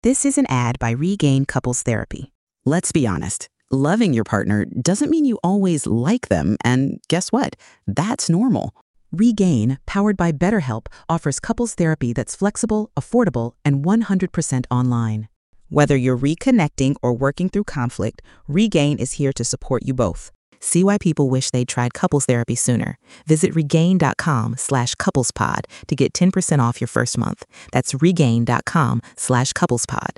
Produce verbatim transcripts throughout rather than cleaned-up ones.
This is an ad by Regain Couples Therapy. Let's be honest, loving your partner doesn't mean you always like them, and guess what? That's normal. Regain, powered by BetterHelp, offers couples therapy that's flexible, affordable, and one hundred percent online. Whether you're reconnecting or working through conflict, Regain is here to support you both. See why people wish they'd tried couples therapy sooner. Visit regain.com slash couplespod to get ten percent off your first month. That's regain.com slash couplespod.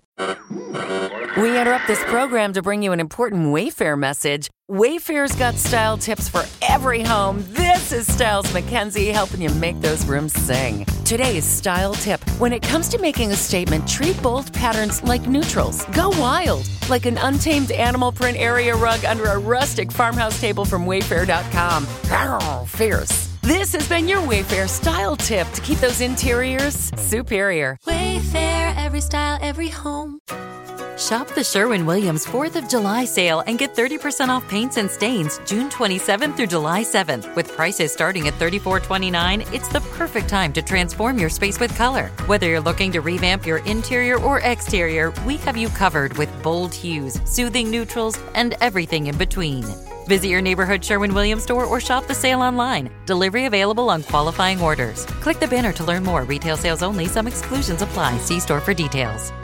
We interrupt this program to bring you an important Wayfair message. Wayfair's got style tips for every home. This is Styles McKenzie helping you make those rooms sing. Today's style tip. When it comes to making a statement, treat bold patterns like neutrals. Go wild, like an untamed animal print area rug under a rustic farmhouse table from wayfair dot com. Arr, fierce. This has been your Wayfair style tip to keep those interiors superior. Wayfair, every style, every home. Shop the Sherwin-Williams fourth of July sale and get thirty percent off paints and stains June twenty-seventh through July seventh. With prices starting at thirty-four twenty-nine, it's the perfect time to transform your space with color. Whether you're looking to revamp your interior or exterior, we have you covered with bold hues, soothing neutrals, and everything in between. Visit your neighborhood Sherwin-Williams store or shop the sale online. Delivery available on qualifying orders. Click the banner to learn more. Retail sales only. Some exclusions apply. See store for details.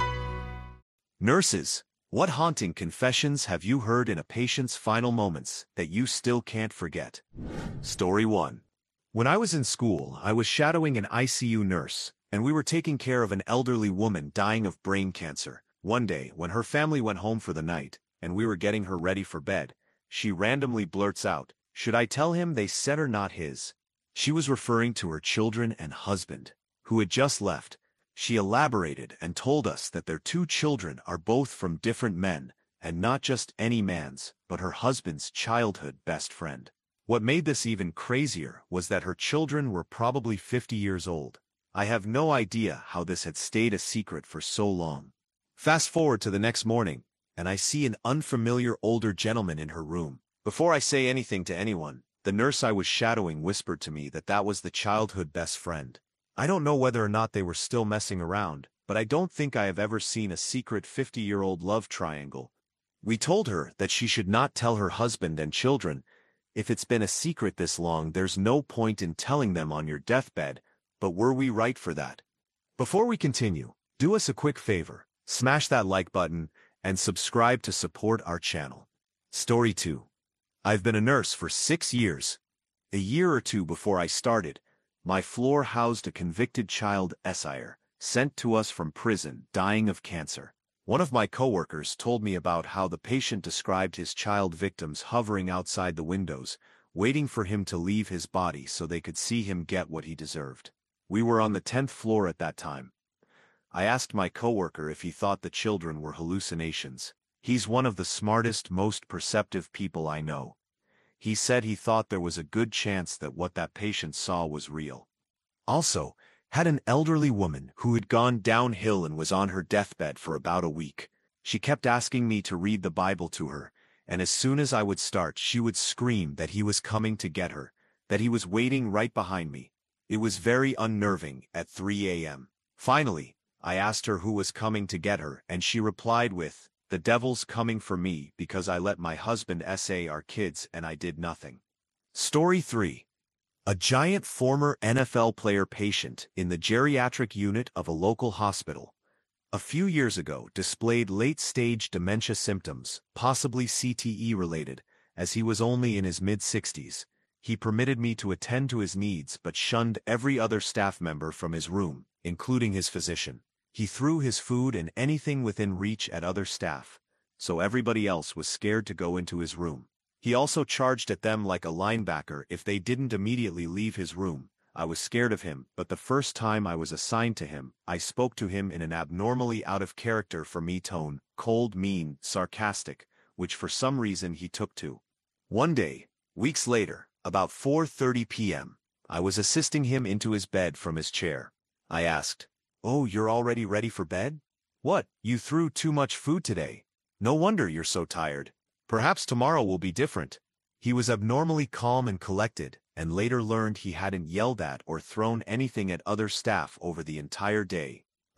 Nurses, what haunting confessions have you heard in a patient's final moments that you still can't forget? Story one. When I was in school, I was shadowing an I C U nurse, and we were taking care of an elderly woman dying of brain cancer. One day, when her family went home for the night, and we were getting her ready for bed, she randomly blurts out, "Should I tell him they said are not his?" She was referring to her children and husband, who had just left. She elaborated and told us that their two children are both from different men, and not just any man's, but her husband's childhood best friend. What made this even crazier was that her children were probably fifty years old. I have no idea how this had stayed a secret for so long. Fast forward to the next morning, and I see an unfamiliar older gentleman in her room. Before I say anything to anyone, the nurse I was shadowing whispered to me that that was the childhood best friend. I don't know whether or not they were still messing around, but I don't think I have ever seen a secret fifty-year-old love triangle. We told her that she should not tell her husband and children. If it's been a secret this long, there's no point in telling them on your deathbed, but were we right for that? Before we continue, do us a quick favor, smash that like button, and subscribe to support our channel. Story two. I've been a nurse for six years. A year or two before I started, my floor housed a convicted child esire, sent to us from prison, dying of cancer. One of my coworkers told me about how the patient described his child victims hovering outside the windows, waiting for him to leave his body so they could see him get what he deserved. We were on the tenth floor at that time. I asked my coworker if he thought the children were hallucinations. He's one of the smartest, most perceptive people I know. He said he thought there was a good chance that what that patient saw was real. Also, had an elderly woman who had gone downhill and was on her deathbed for about a week. She kept asking me to read the Bible to her, and as soon as I would start, she would scream that he was coming to get her, that he was waiting right behind me. It was very unnerving at three a m Finally, I asked her who was coming to get her, and she replied with, "The devil's coming for me because I let my husband say our kids and I did nothing." Story three. A giant former N F L player patient in the geriatric unit of a local hospital a few years ago displayed late-stage dementia symptoms, possibly C T E-related, as he was only in his mid-sixties. He permitted me to attend to his needs but shunned every other staff member from his room, including his physician. He threw his food and anything within reach at other staff, so everybody else was scared to go into his room. He also charged at them like a linebacker if they didn't immediately leave his room. I was scared of him, but the first time I was assigned to him, I spoke to him in an abnormally out-of-character for me tone, cold, mean, sarcastic, which for some reason he took to. One day, weeks later, about four thirty p m, I was assisting him into his bed from his chair. I asked, "Oh, you're already ready for bed? What, you threw too much food today? No wonder you're so tired. Perhaps tomorrow will be different." He was abnormally calm and collected, and later learned he hadn't yelled at or thrown anything at other staff over the entire day.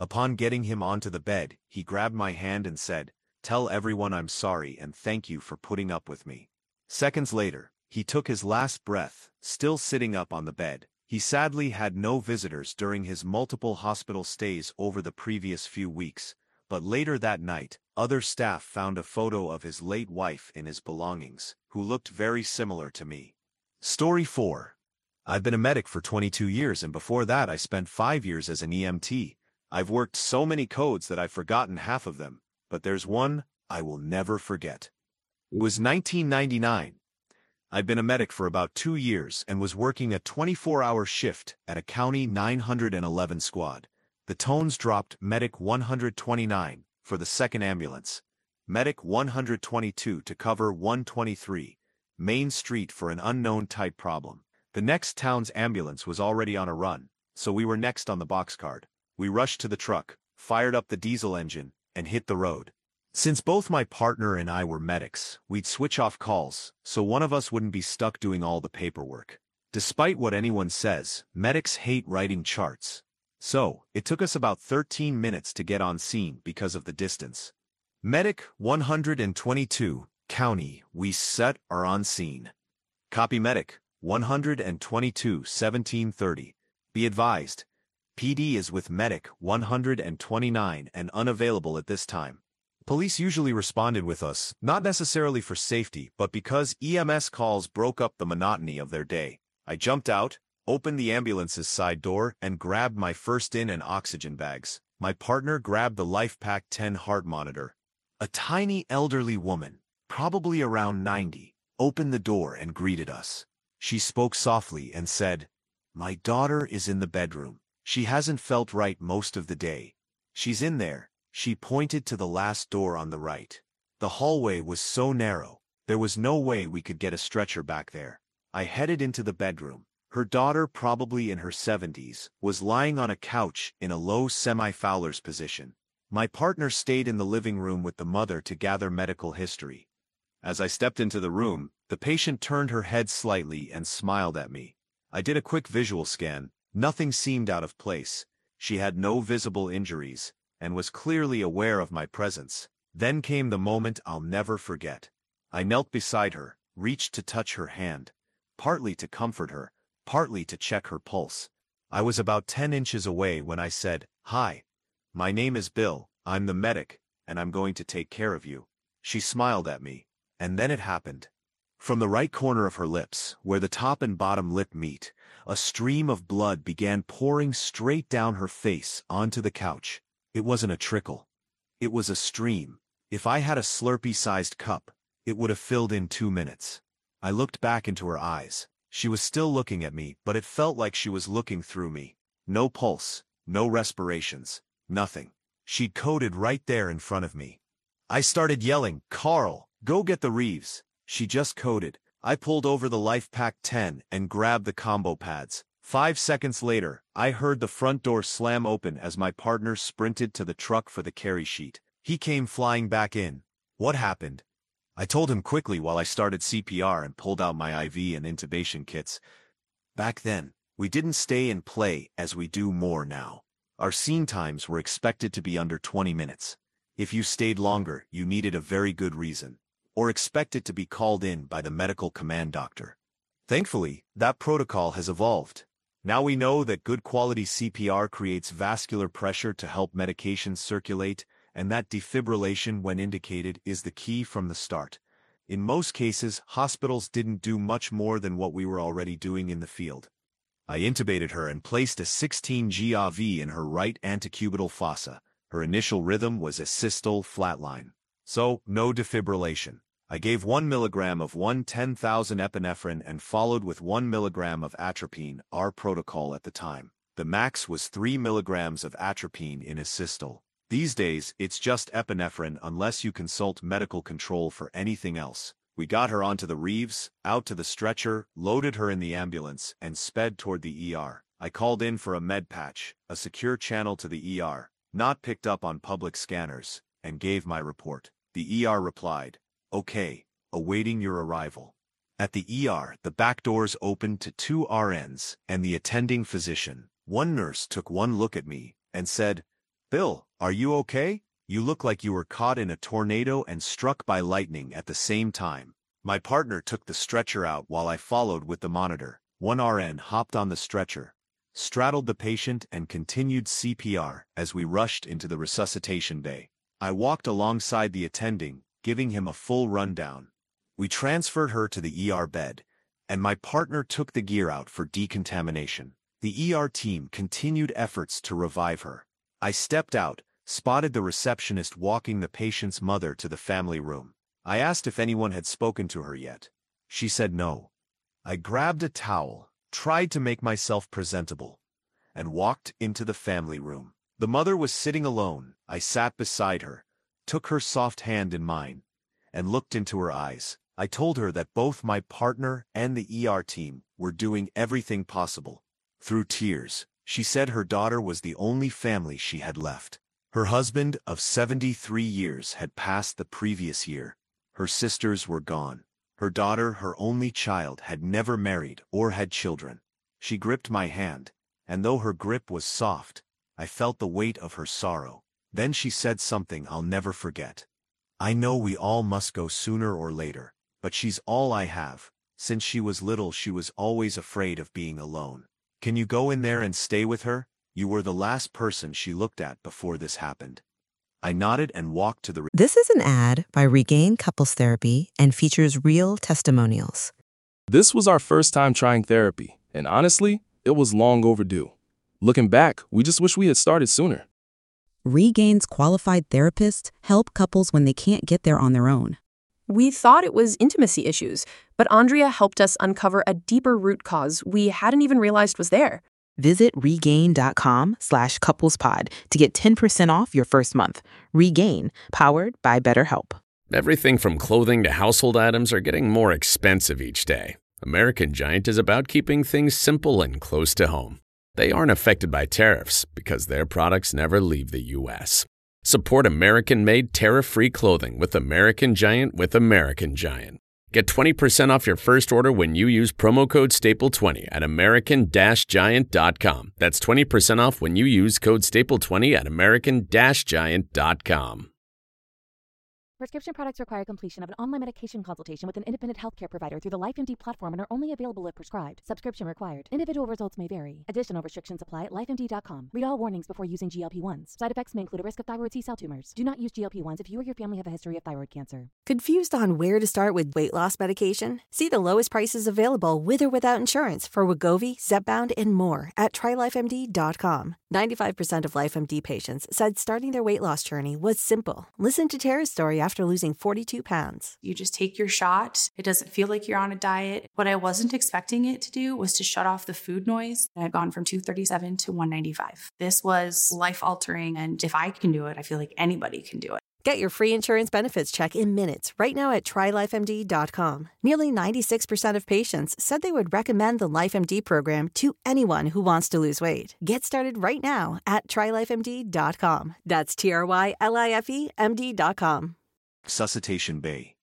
Upon getting him onto the bed, he grabbed my hand and said, "Tell everyone I'm sorry and thank you for putting up with me." Seconds later, he took his last breath, still sitting up on the bed. He sadly had no visitors during his multiple hospital stays over the previous few weeks, but later that night, other staff found a photo of his late wife in his belongings, who looked very similar to me. Story four. I've been a medic for twenty-two years, and before that I spent five years as an E M T. I've worked so many codes that I've forgotten half of them, but there's one I will never forget. It was nineteen ninety-nine. I'd been a medic for about two years and was working a twenty-four hour shift at a County nine hundred eleven squad. The tones dropped Medic one hundred twenty-nine for the second ambulance, Medic one hundred twenty-two to cover one twenty-three, Main Street for an unknown type problem. The next town's ambulance was already on a run, so we were next on the box card. We rushed to the truck, fired up the diesel engine, and hit the road. Since both my partner and I were medics, we'd switch off calls, so one of us wouldn't be stuck doing all the paperwork. Despite what anyone says, medics hate writing charts. So, it took us about thirteen minutes to get on scene because of the distance. Medic one hundred twenty-two, County, we set are on scene. Copy Medic one hundred twenty-two, seventeen thirty. Be advised, P D is with Medic one hundred twenty-nine and unavailable at this time. Police usually responded with us, not necessarily for safety, but because E M S calls broke up the monotony of their day. I jumped out, opened the ambulance's side door, and grabbed my first in and oxygen bags. My partner grabbed the LifePak ten heart monitor. A tiny elderly woman, probably around ninety, opened the door and greeted us. She spoke softly and said, "My daughter is in the bedroom. She hasn't felt right most of the day. She's in there." She pointed to the last door on the right. The hallway was so narrow, there was no way we could get a stretcher back there. I headed into the bedroom. Her daughter, probably in her seventies, was lying on a couch in a low semi-Fowler's position. My partner stayed in the living room with the mother to gather medical history. As I stepped into the room, the patient turned her head slightly and smiled at me. I did a quick visual scan. Nothing seemed out of place. She had no visible injuries, and was clearly aware of my presence. Then came the moment I'll never forget. I knelt beside her, reached to touch her hand, partly to comfort her, partly to check her pulse. I was about ten inches away when I said, "Hi. My name is Bill, I'm the medic, and I'm going to take care of you." She smiled at me, and then it happened. From the right corner of her lips, where the top and bottom lip meet, a stream of blood began pouring straight down her face onto the couch. It wasn't a trickle. It was a stream. If I had a Slurpee-sized cup, it would have filled in two minutes. I looked back into her eyes. She was still looking at me, but it felt like she was looking through me. No pulse, no respirations, nothing. She'd coded right there in front of me. I started yelling, "Carl, go get the Reeves." She just coded. I pulled over the LifePak ten and grabbed the combo pads. Five seconds later, I heard the front door slam open as my partner sprinted to the truck for the carry sheet. He came flying back in. "What happened?" I told him quickly while I started C P R and pulled out my I V and intubation kits. Back then, we didn't stay and play as we do more now. Our scene times were expected to be under twenty minutes. If you stayed longer, you needed a very good reason, or expected to be called in by the medical command doctor. Thankfully, that protocol has evolved. Now we know that good quality C P R creates vascular pressure to help medications circulate, and that defibrillation when indicated is the key from the start. In most cases, hospitals didn't do much more than what we were already doing in the field. I intubated her and placed a sixteen G A V in her right antecubital fossa. Her initial rhythm was a systole flatline. So, no defibrillation. I gave one milligram of one ten thousand epinephrine and followed with one milligram of atropine, our protocol at the time. The max was three milligrams of atropine in a systole. These days, it's just epinephrine unless you consult medical control for anything else. We got her onto the Reeves, out to the stretcher, loaded her in the ambulance, and sped toward the E R. I called in for a med patch, a secure channel to the E R, not picked up on public scanners, and gave my report. The E R replied, "Okay, awaiting your arrival." At the E R, the back doors opened to two R Ns and the attending physician. One nurse took one look at me and said, "Bill, are you okay? You look like you were caught in a tornado and struck by lightning at the same time." My partner took the stretcher out while I followed with the monitor. One R N hopped on the stretcher, straddled the patient and continued C P R as we rushed into the resuscitation bay. I walked alongside the attending, giving him a full rundown. We transferred her to the E R bed, and my partner took the gear out for decontamination. The E R team continued efforts to revive her. I stepped out, spotted the receptionist walking the patient's mother to the family room. I asked if anyone had spoken to her yet. She said no. I grabbed a towel, tried to make myself presentable, and walked into the family room. The mother was sitting alone. I sat beside her, took her soft hand in mine, and looked into her eyes. I told her that both my partner and the E R team were doing everything possible. Through tears, she said her daughter was the only family she had left. Her husband of seventy-three years had passed the previous year. Her sisters were gone. Her daughter, her only child, had never married or had children. She gripped my hand, and though her grip was soft, I felt the weight of her sorrow. Then she said something I'll never forget. "I know we all must go sooner or later, but she's all I have. Since she was little, she was always afraid of being alone. Can you go in there and stay with her? You were the last person she looked at before this happened." I nodded and walked to the... This is an ad by Regain Couples Therapy and features real testimonials. This was our first time trying therapy, and honestly, it was long overdue. Looking back, we just wish we had started sooner. Regain's qualified therapists help couples when they can't get there on their own. We thought it was intimacy issues, but Andrea helped us uncover a deeper root cause we hadn't even realized was there. Visit regain.com slash couplespod to get ten percent off your first month. Regain, powered by BetterHelp. Everything from clothing to household items are getting more expensive each day. American Giant is about keeping things simple and close to home. They aren't affected by tariffs because their products never leave the U S Support American-made tariff-free clothing with American Giant with American Giant. Get twenty percent off your first order when you use promo code staple twenty at american dash giant dot com. That's twenty percent off when you use code staple twenty at american dash giant dot com. Prescription products require completion of an online medication consultation with an independent healthcare provider through the LifeMD platform and are only available if prescribed. Subscription required. Individual results may vary. Additional restrictions apply at life M D dot com. Read all warnings before using G L P one s. Side effects may include a risk of thyroid C-cell tumors. Do not use G L P one s if you or your family have a history of thyroid cancer. Confused on where to start with weight loss medication? See the lowest prices available with or without insurance for Wegovy, Zepbound, and more at try life M D dot com. ninety-five percent of LifeMD patients said starting their weight loss journey was simple. Listen to Tara's story after losing forty-two pounds. You just take your shot. It doesn't feel like you're on a diet. What I wasn't expecting it to do was to shut off the food noise. I had gone from two thirty-seven to one ninety-five. This was life-altering, and if I can do it, I feel like anybody can do it. Get your free insurance benefits check in minutes right now at try life M D dot com. Nearly ninety-six percent of patients said they would recommend the LifeMD program to anyone who wants to lose weight. Get started right now at try life M D dot com. That's T R Y L I F E M D dot com. Resuscitation bay.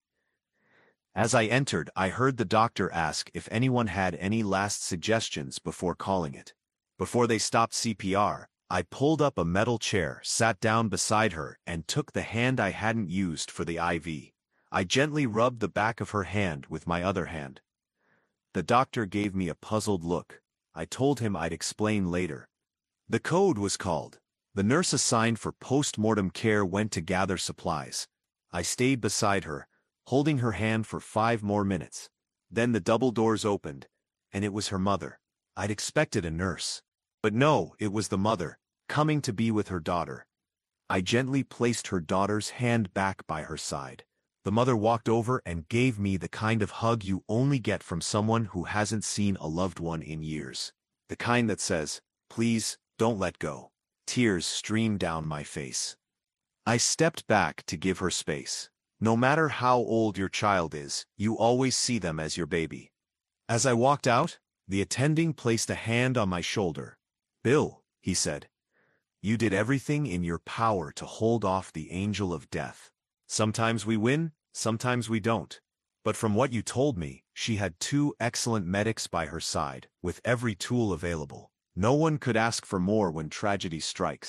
As I entered, I heard the doctor ask if anyone had any last suggestions before calling it. Before they stopped C P R, I pulled up a metal chair, sat down beside her, and took the hand I hadn't used for the I V. I gently rubbed the back of her hand with my other hand. The doctor gave me a puzzled look. I told him I'd explain later. The code was called. The nurse assigned for post-mortem care went to gather supplies. I stayed beside her, holding her hand for five more minutes. Then the double doors opened, and it was her mother. I'd expected a nurse. But no, it was the mother, coming to be with her daughter. I gently placed her daughter's hand back by her side. The mother walked over and gave me the kind of hug you only get from someone who hasn't seen a loved one in years. The kind that says, "Please, don't let go." Tears streamed down my face. I stepped back to give her space. No matter how old your child is, you always see them as your baby. As I walked out, the attending placed a hand on my shoulder. "Bill," he said, "you did everything in your power to hold off the angel of death. Sometimes we win, sometimes we don't. But from what you told me, she had two excellent medics by her side, with every tool available. No one could ask for more when tragedy strikes."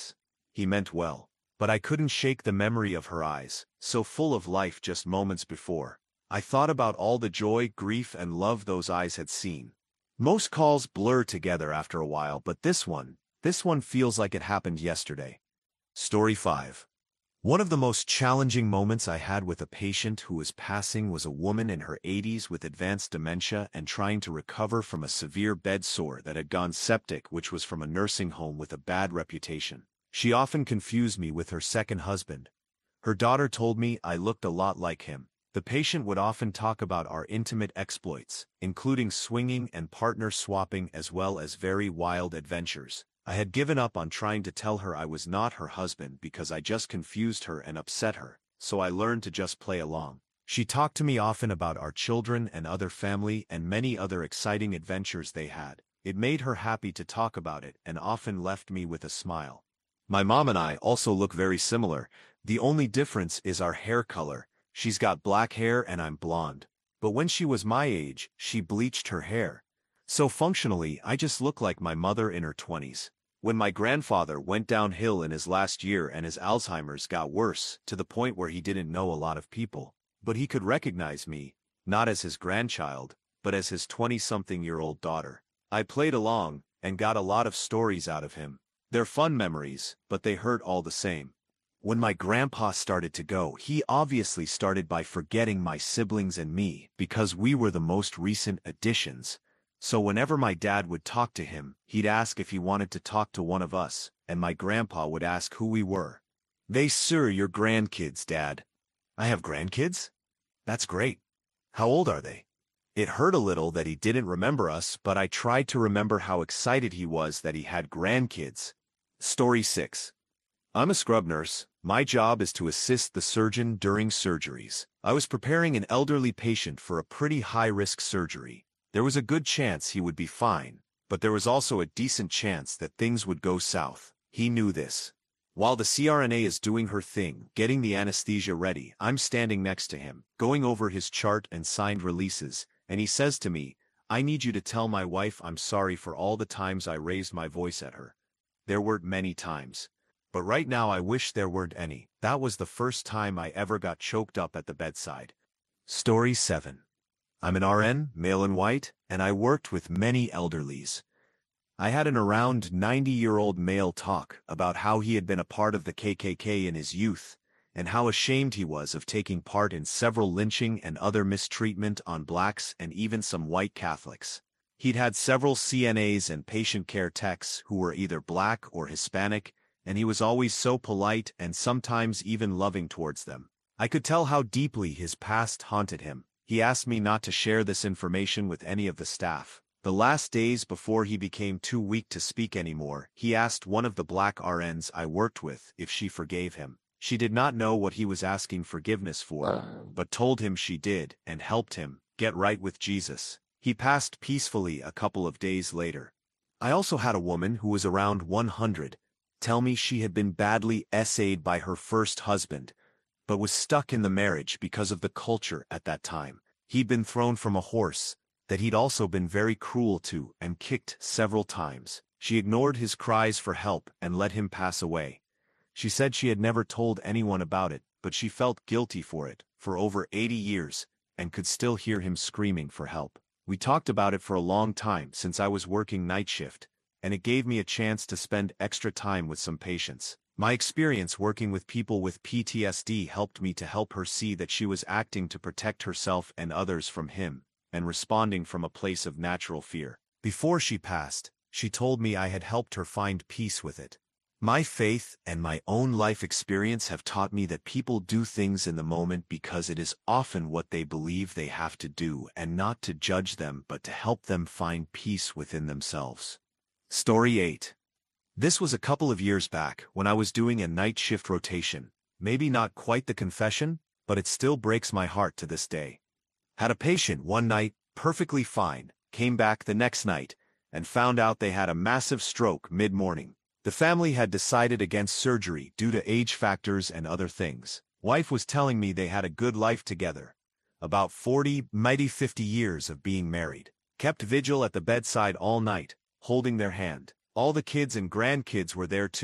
He meant well. But I couldn't shake the memory of her eyes, so full of life just moments before. I thought about all the joy, grief, and love those eyes had seen. Most calls blur together after a while, but this one, this one feels like it happened yesterday. Story five. One of the most challenging moments I had with a patient who was passing was a woman in her eighties with advanced dementia and trying to recover from a severe bed sore that had gone septic, which was from a nursing home with a bad reputation. She often confused me with her second husband. Her daughter told me I looked a lot like him. The patient would often talk about our intimate exploits, including swinging and partner swapping as well as very wild adventures. I had given up on trying to tell her I was not her husband because I just confused her and upset her, so I learned to just play along. She talked to me often about our children and other family and many other exciting adventures they had. It made her happy to talk about it and often left me with a smile. My mom and I also look very similar. The only difference is our hair color. She's got black hair and I'm blonde. But when she was my age, she bleached her hair. So functionally, I just look like my mother in her twenties. When my grandfather went downhill in his last year and his Alzheimer's got worse, to the point where he didn't know a lot of people, but he could recognize me, not as his grandchild, but as his twenty-something-year-old daughter. I played along, and got a lot of stories out of him. They're fun memories, but they hurt all the same. When my grandpa started to go, he obviously started by forgetting my siblings and me, because we were the most recent additions. So whenever my dad would talk to him, he'd ask if he wanted to talk to one of us, and my grandpa would ask who we were. "They, sir, your grandkids, Dad." "I have grandkids? That's great. How old are they?" It hurt a little that he didn't remember us, but I tried to remember how excited he was that he had grandkids. Story six. I'm a scrub nurse. My job is to assist the surgeon during surgeries. I was preparing an elderly patient for a pretty high-risk surgery. There was a good chance he would be fine, but there was also a decent chance that things would go south. He knew this. While the C R N A is doing her thing, getting the anesthesia ready, I'm standing next to him, going over his chart and signed releases, and he says to me, "I need you to tell my wife I'm sorry for all the times I raised my voice at her. There weren't many times. But right now I wish there weren't any." That was the first time I ever got choked up at the bedside. Story seven. I'm an R N, male and white, and I worked with many elderlies. I had an around ninety-year-old male talk about how he had been a part of the K K K in his youth, and how ashamed he was of taking part in several lynching and other mistreatment on blacks and even some white Catholics. He'd had several C N As and patient care techs who were either black or Hispanic, and he was always so polite and sometimes even loving towards them. I could tell how deeply his past haunted him. He asked me not to share this information with any of the staff. The last days before he became too weak to speak anymore, he asked one of the black R Ns I worked with if she forgave him. She did not know what he was asking forgiveness for, but told him she did and helped him get right with Jesus. He passed peacefully a couple of days later. I also had a woman who was around one hundred tell me she had been badly S A'd by her first husband, but was stuck in the marriage because of the culture at that time. He'd been thrown from a horse, that he'd also been very cruel to and kicked several times. She ignored his cries for help and let him pass away. She said she had never told anyone about it, but she felt guilty for it for over eighty years and could still hear him screaming for help. We talked about it for a long time since I was working night shift, and it gave me a chance to spend extra time with some patients. My experience working with people with P T S D helped me to help her see that she was acting to protect herself and others from him, and responding from a place of natural fear. Before she passed, she told me I had helped her find peace with it. My faith and my own life experience have taught me that people do things in the moment because it is often what they believe they have to do, and not to judge them but to help them find peace within themselves. Story eight. This was a couple of years back when I was doing a night shift rotation. Maybe not quite the confession, but it still breaks my heart to this day. Had a patient one night, perfectly fine, came back the next night, and found out they had a massive stroke mid-morning. The family had decided against surgery due to age factors and other things. Wife was telling me they had a good life together. About forty, mighty fifty years of being married. Kept vigil at the bedside all night, holding their hand. All the kids and grandkids were there too.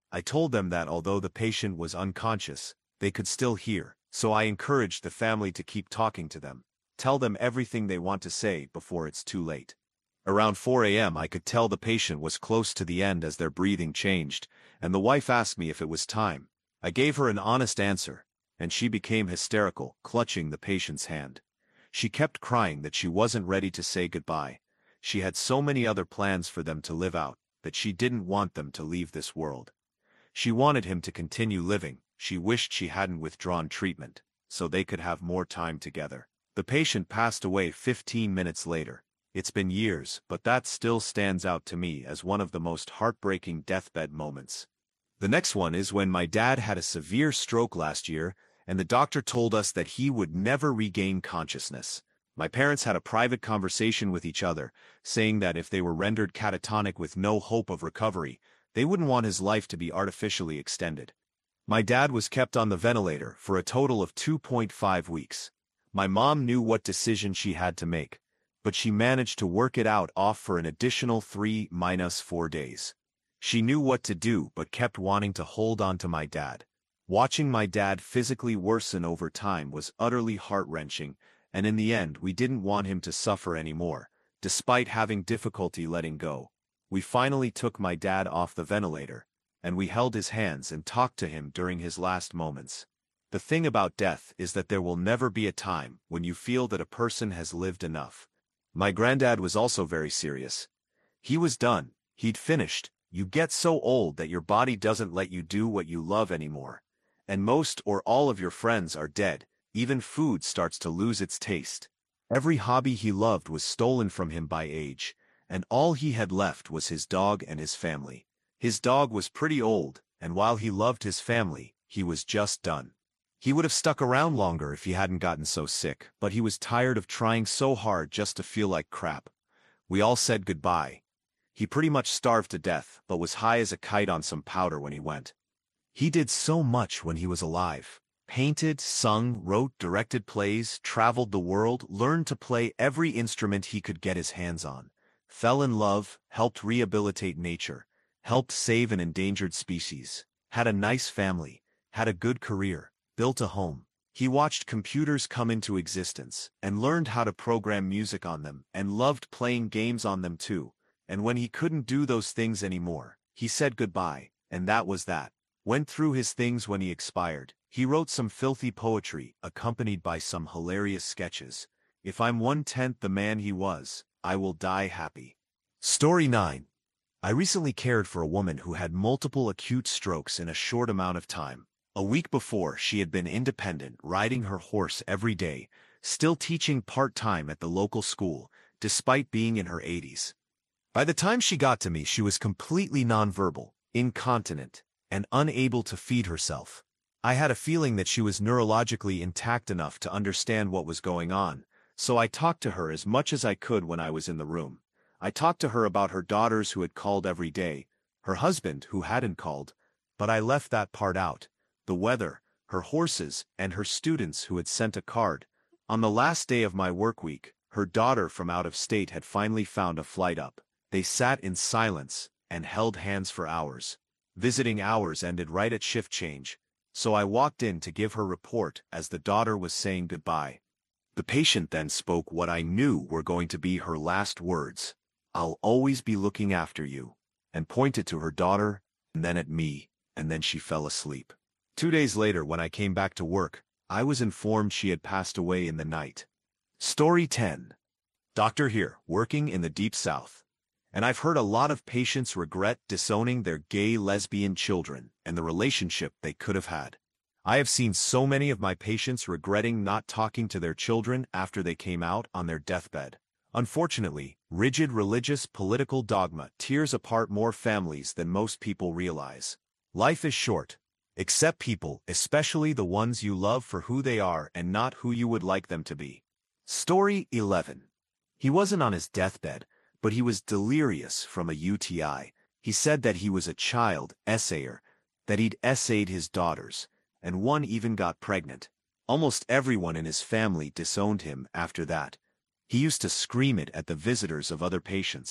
I told them that although the patient was unconscious, they could still hear, so I encouraged the family to keep talking to them. Tell them everything they want to say before it's too late. Around four a m I could tell the patient was close to the end as their breathing changed, and the wife asked me if it was time. I gave her an honest answer, and she became hysterical, clutching the patient's hand. She kept crying that she wasn't ready to say goodbye. She had so many other plans for them to live out, that she didn't want them to leave this world. She wanted him to continue living. She wished she hadn't withdrawn treatment, so they could have more time together. The patient passed away fifteen minutes later. It's been years, but that still stands out to me as one of the most heartbreaking deathbed moments. The next one is when my dad had a severe stroke last year, and the doctor told us that he would never regain consciousness. My parents had a private conversation with each other, saying that if they were rendered catatonic with no hope of recovery, they wouldn't want his life to be artificially extended. My dad was kept on the ventilator for a total of two point five weeks. My mom knew what decision she had to make, but she managed to work it out off for an additional three minus four days. She knew what to do but kept wanting to hold on to my dad. Watching my dad physically worsen over time was utterly heart-wrenching, and in the end we didn't want him to suffer anymore, despite having difficulty letting go. We finally took my dad off the ventilator, and we held his hands and talked to him during his last moments. The thing about death is that there will never be a time when you feel that a person has lived enough. My granddad was also very serious. He was done. He'd finished. You get so old that your body doesn't let you do what you love anymore. And most or all of your friends are dead. Even food starts to lose its taste. Every hobby he loved was stolen from him by age, and all he had left was his dog and his family. His dog was pretty old, and while he loved his family, he was just done. He would have stuck around longer if he hadn't gotten so sick, but he was tired of trying so hard just to feel like crap. We all said goodbye. He pretty much starved to death, but was high as a kite on some powder when he went. He did so much when he was alive. Painted, sung, wrote, directed plays, traveled the world, learned to play every instrument he could get his hands on, fell in love, helped rehabilitate nature, helped save an endangered species, had a nice family, had a good career, built a home. He watched computers come into existence, and learned how to program music on them, and loved playing games on them too. And when he couldn't do those things anymore, he said goodbye, and that was that. Went through his things when he expired. He wrote some filthy poetry, accompanied by some hilarious sketches. If I'm one-tenth the man he was, I will die happy. Story nine. I recently cared for a woman who had multiple acute strokes in a short amount of time. A week before, she had been independent, riding her horse every day, still teaching part-time at the local school, despite being in her eighties. By the time she got to me, she was completely nonverbal, incontinent, and unable to feed herself. I had a feeling that she was neurologically intact enough to understand what was going on, so I talked to her as much as I could when I was in the room. I talked to her about her daughters who had called every day, her husband who hadn't called, but I left that part out. The weather, her horses, and her students who had sent a card. On the last day of my work week, her daughter from out of state had finally found a flight up. They sat in silence and held hands for hours. Visiting hours ended right at shift change, so I walked in to give her report as the daughter was saying goodbye. The patient then spoke what I knew were going to be her last words. "I'll always be looking after you," and pointed to her daughter, and then at me, and then she fell asleep. Two days later, when I came back to work, I was informed she had passed away in the night. Story ten. Doctor here, working in the Deep South. And I've heard a lot of patients regret disowning their gay lesbian children and the relationship they could have had. I have seen so many of my patients regretting not talking to their children after they came out on their deathbed. Unfortunately, rigid religious political dogma tears apart more families than most people realize. Life is short. Accept people, especially the ones you love, for who they are and not who you would like them to be. Story eleven. He wasn't on his deathbed, but he was delirious from a U T I. He said that he was a child essayer, that he'd essayed his daughters, and one even got pregnant. Almost everyone in his family disowned him after that. He used to scream it at the visitors of other patients.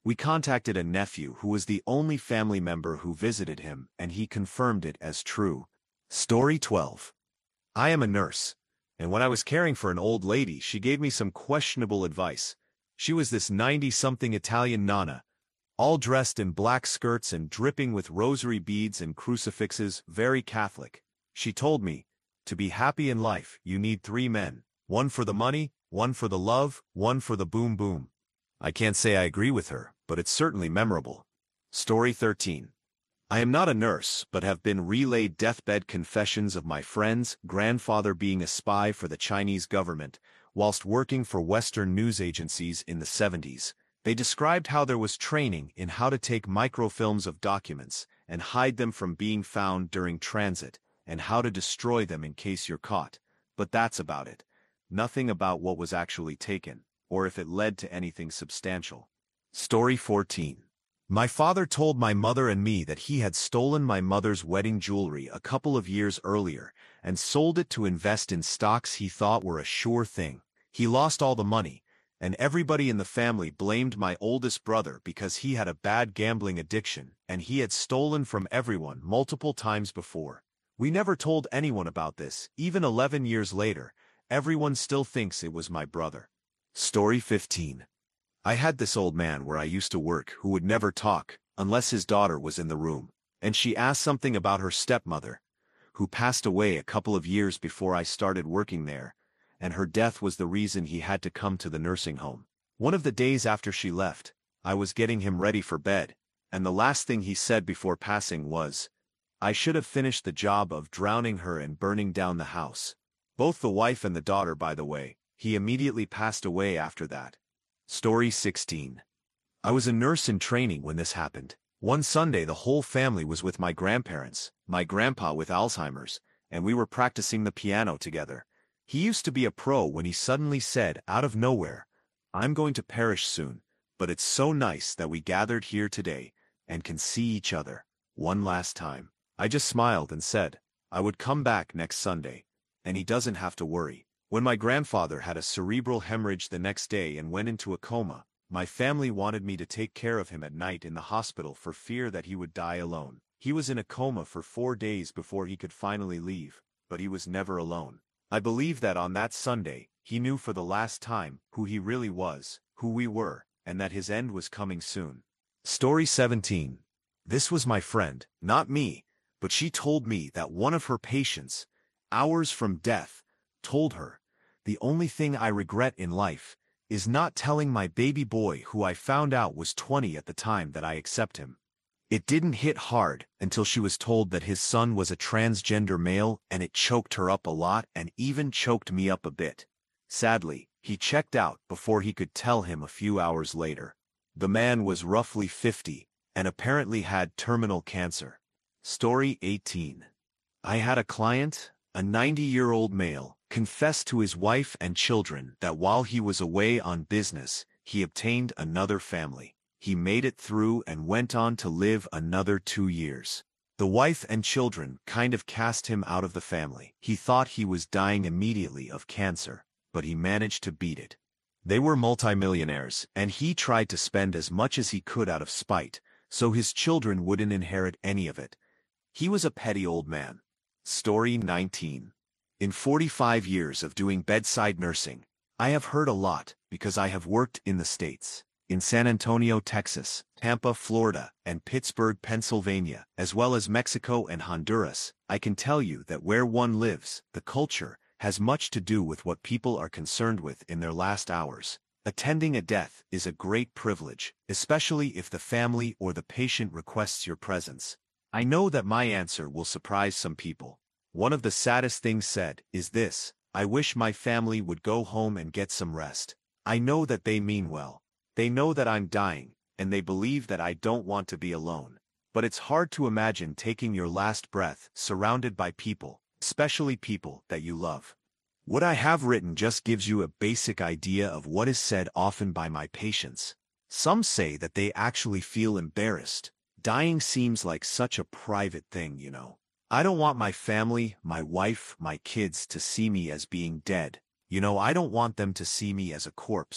We contacted a nephew who was the only family member who visited him, and he confirmed it as true. Story twelve. I am a nurse, and when I was caring for an old lady, she gave me some questionable advice. She was this ninety-something Italian nonna, all dressed in black skirts and dripping with rosary beads and crucifixes, very Catholic. She told me, to be happy in life, you need three men, one for the money, one for the love, one for the boom boom. I can't say I agree with her, but it's certainly memorable. Story thirteen. I am not a nurse, but have been relayed deathbed confessions of my friend's grandfather being a spy for the Chinese government, whilst working for Western news agencies in the seventies. They described how there was training in how to take microfilms of documents and hide them from being found during transit, and how to destroy them in case you're caught. But that's about it. Nothing about what was actually taken, or if it led to anything substantial. Story fourteen. My father told my mother and me that he had stolen my mother's wedding jewelry a couple of years earlier and sold it to invest in stocks he thought were a sure thing. He lost all the money, and everybody in the family blamed my oldest brother because he had a bad gambling addiction and he had stolen from everyone multiple times before. We never told anyone about this. Even eleven years later, everyone still thinks it was my brother. Story fifteen. I had this old man where I used to work who would never talk unless his daughter was in the room, and she asked something about her stepmother, who passed away a couple of years before I started working there, and her death was the reason he had to come to the nursing home. One of the days after she left, I was getting him ready for bed, and the last thing he said before passing was, I should have finished the job of drowning her and burning down the house. Both the wife and the daughter, by the way. He immediately passed away after that. Story sixteen. I was a nurse in training when this happened. One Sunday the whole family was with my grandparents, my grandpa with Alzheimer's, and we were practicing the piano together. He used to be a pro when he suddenly said, out of nowhere, I'm going to perish soon, but it's so nice that we gathered here today and can see each other one last time. I just smiled and said, I would come back next Sunday, and he doesn't have to worry. When my grandfather had a cerebral hemorrhage the next day and went into a coma, my family wanted me to take care of him at night in the hospital for fear that he would die alone. He was in a coma for four days before he could finally leave, but he was never alone. I believe that on that Sunday, he knew for the last time who he really was, who we were, and that his end was coming soon. Story seventeen. This was my friend, not me, but she told me that one of her patients, hours from death, told her, the only thing I regret in life is not telling my baby boy, who I found out was twenty at the time that I accept him. It didn't hit hard until she was told that his son was a transgender male, and it choked her up a lot and even choked me up a bit. Sadly, he checked out before he could tell him a few hours later. The man was roughly fifty and apparently had terminal cancer. Story eighteen. I had a client, a ninety-year-old male, confess to his wife and children that while he was away on business, he obtained another family. He made it through and went on to live another two years. The wife and children kind of cast him out of the family. He thought he was dying immediately of cancer, but he managed to beat it. They were multimillionaires, and he tried to spend as much as he could out of spite, so his children wouldn't inherit any of it. He was a petty old man. Story nineteen. In forty-five years of doing bedside nursing, I have heard a lot because I have worked in the States, in San Antonio, Texas, Tampa, Florida, and Pittsburgh, Pennsylvania, as well as Mexico and Honduras. I can tell you that where one lives, the culture has much to do with what people are concerned with in their last hours. Attending a death is a great privilege, especially if the family or the patient requests your presence. I know that my answer will surprise some people. One of the saddest things said is this: I wish my family would go home and get some rest. I know that they mean well. They know that I'm dying, and they believe that I don't want to be alone. But it's hard to imagine taking your last breath surrounded by people, especially people that you love. What I have written just gives you a basic idea of what is said often by my patients. Some say that they actually feel embarrassed. Dying seems like such a private thing, you know. I don't want my family, my wife, my kids to see me as being dead. You know, I don't want them to see me as a corpse.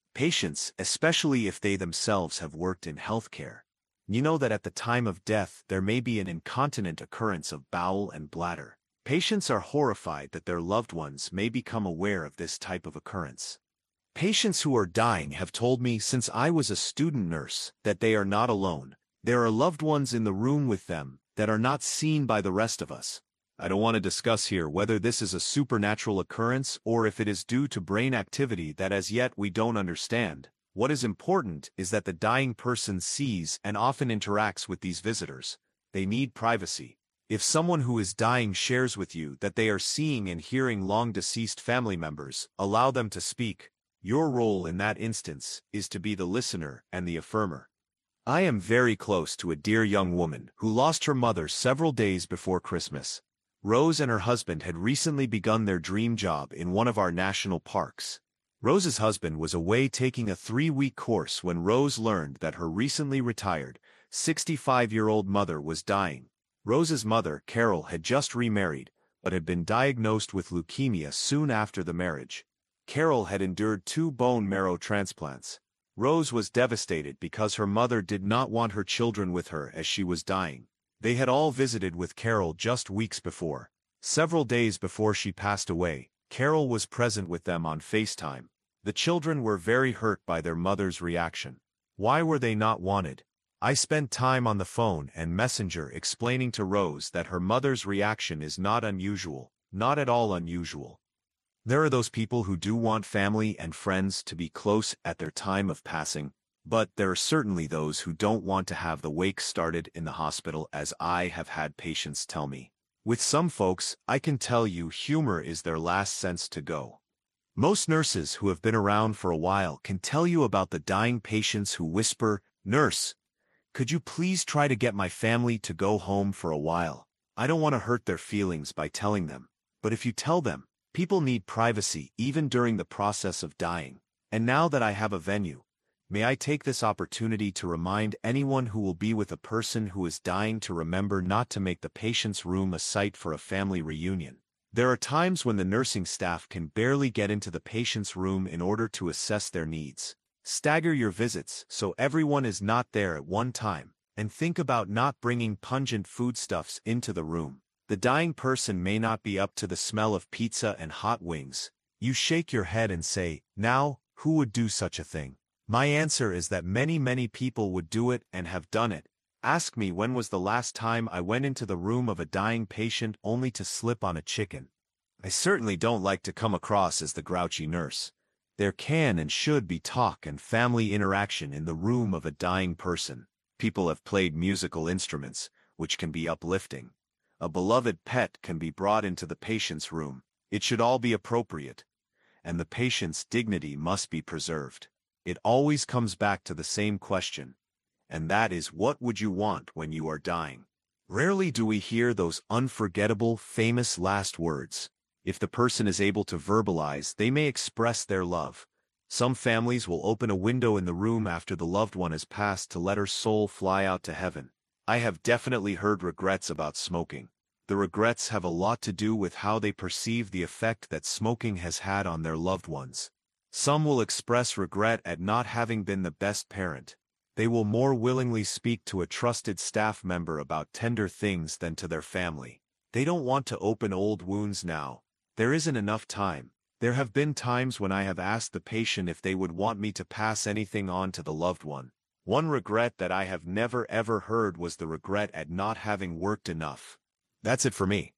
Patients, especially if they themselves have worked in healthcare, you know that at the time of death there may be an incontinent occurrence of bowel and bladder. Patients are horrified that their loved ones may become aware of this type of occurrence. Patients who are dying have told me since I was a student nurse that they are not alone. There are loved ones in the room with them that are not seen by the rest of us. I don't want to discuss here whether this is a supernatural occurrence or if it is due to brain activity that as yet we don't understand. What is important is that the dying person sees and often interacts with these visitors. They need privacy. If someone who is dying shares with you that they are seeing and hearing long-deceased family members, allow them to speak. Your role in that instance is to be the listener and the affirmer. I am very close to a dear young woman who lost her mother several days before Christmas. Rose and her husband had recently begun their dream job in one of our national parks. Rose's husband was away taking a three-week course when Rose learned that her recently retired, sixty-five-year-old mother was dying. Rose's mother, Carol, had just remarried, but had been diagnosed with leukemia soon after the marriage. Carol had endured two bone marrow transplants. Rose was devastated because her mother did not want her children with her as she was dying. They had all visited with Carol just weeks before. Several days before she passed away, Carol was present with them on FaceTime. The children were very hurt by their mother's reaction. Why were they not wanted? I spent time on the phone and Messenger explaining to Rose that her mother's reaction is not unusual, not at all unusual. There are those people who do want family and friends to be close at their time of passing, but there are certainly those who don't want to have the wake started in the hospital, as I have had patients tell me. With some folks, I can tell you humor is their last sense to go. Most nurses who have been around for a while can tell you about the dying patients who whisper, "Nurse, could you please try to get my family to go home for a while? I don't want to hurt their feelings by telling them." But if you tell them, people need privacy even during the process of dying. And now that I have a venue, may I take this opportunity to remind anyone who will be with a person who is dying to remember not to make the patient's room a site for a family reunion. There are times when the nursing staff can barely get into the patient's room in order to assess their needs. Stagger your visits so everyone is not there at one time, and think about not bringing pungent foodstuffs into the room. The dying person may not be up to the smell of pizza and hot wings. You shake your head and say, "Now, who would do such a thing?" My answer is that many, many people would do it and have done it. Ask me when was the last time I went into the room of a dying patient only to slip on a chicken. I certainly don't like to come across as the grouchy nurse. There can and should be talk and family interaction in the room of a dying person. People have played musical instruments, which can be uplifting. A beloved pet can be brought into the patient's room. It should all be appropriate, and the patient's dignity must be preserved. It always comes back to the same question, and that is, what would you want when you are dying? Rarely do we hear those unforgettable, famous last words. If the person is able to verbalize, they may express their love. Some families will open a window in the room after the loved one has passed to let her soul fly out to heaven. I have definitely heard regrets about smoking. The regrets have a lot to do with how they perceive the effect that smoking has had on their loved ones. Some will express regret at not having been the best parent. They will more willingly speak to a trusted staff member about tender things than to their family. They don't want to open old wounds now. There isn't enough time. There have been times when I have asked the patient if they would want me to pass anything on to the loved one. One regret that I have never ever heard was the regret at not having worked enough. That's it for me.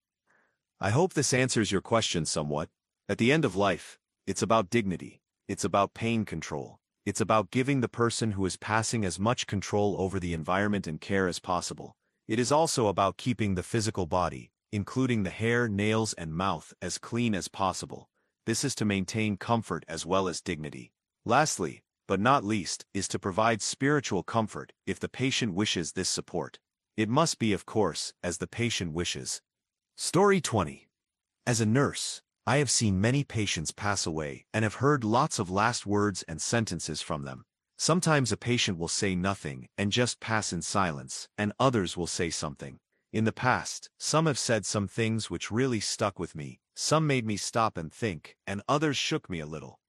I hope this answers your question somewhat. At the end of life, it's about dignity. It's about pain control. It's about giving the person who is passing as much control over the environment and care as possible. It is also about keeping the physical body, including the hair, nails, and mouth, as clean as possible. This is to maintain comfort as well as dignity. Lastly, but not least, is to provide spiritual comfort if the patient wishes this support. It must be, of course, as the patient wishes. Story twenty. As a nurse, I have seen many patients pass away and have heard lots of last words and sentences from them. Sometimes a patient will say nothing and just pass in silence, and others will say something. In the past, some have said some things which really stuck with me. Some made me stop and think, and others shook me a little.